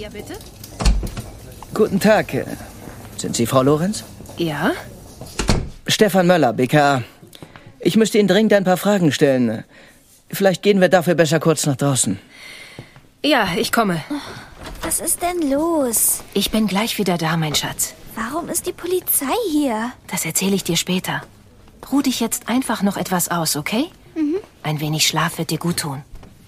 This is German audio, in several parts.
Ja, bitte? Guten Tag. Sind Sie Frau Lorenz? Ja? Stefan Möller, BKA. Ich müsste Ihnen dringend ein paar Fragen stellen. Vielleicht gehen wir dafür besser kurz nach draußen. Ja, ich komme. Was ist denn los? Ich bin gleich wieder da, mein Schatz. Warum ist die Polizei hier? Das erzähle ich dir später. Ruh dich jetzt einfach noch etwas aus, okay? Mhm. Ein wenig Schlaf wird dir gut tun.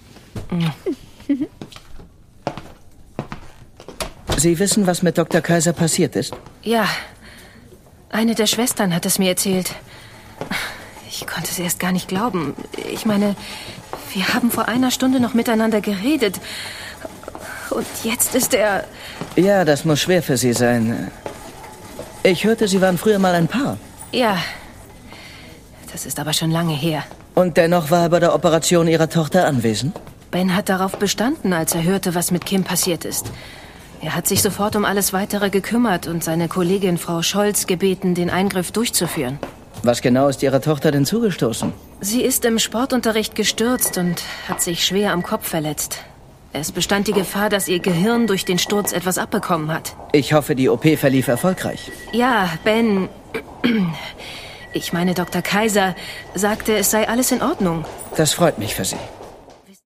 Sie wissen, was mit Dr. Kaiser passiert ist? Ja, eine der Schwestern hat es mir erzählt. Ich konnte es erst gar nicht glauben. Ich meine, wir haben vor einer Stunde noch miteinander geredet. Und jetzt ist er... Ja, das muss schwer für Sie sein. Ich hörte, Sie waren früher mal ein Paar. Ja, das ist aber schon lange her. Und dennoch war er bei der Operation Ihrer Tochter anwesend? Ben hat darauf bestanden, als er hörte, was mit Kim passiert ist. Er hat sich sofort um alles Weitere gekümmert und seine Kollegin Frau Scholz gebeten, den Eingriff durchzuführen. Was genau ist Ihrer Tochter denn zugestoßen? Sie ist im Sportunterricht gestürzt und hat sich schwer am Kopf verletzt. Es bestand die Gefahr, dass ihr Gehirn durch den Sturz etwas abbekommen hat. Ich hoffe, die OP verlief erfolgreich. Ja, Ben... Ich meine, Dr. Kaiser sagte, es sei alles in Ordnung. Das freut mich für Sie.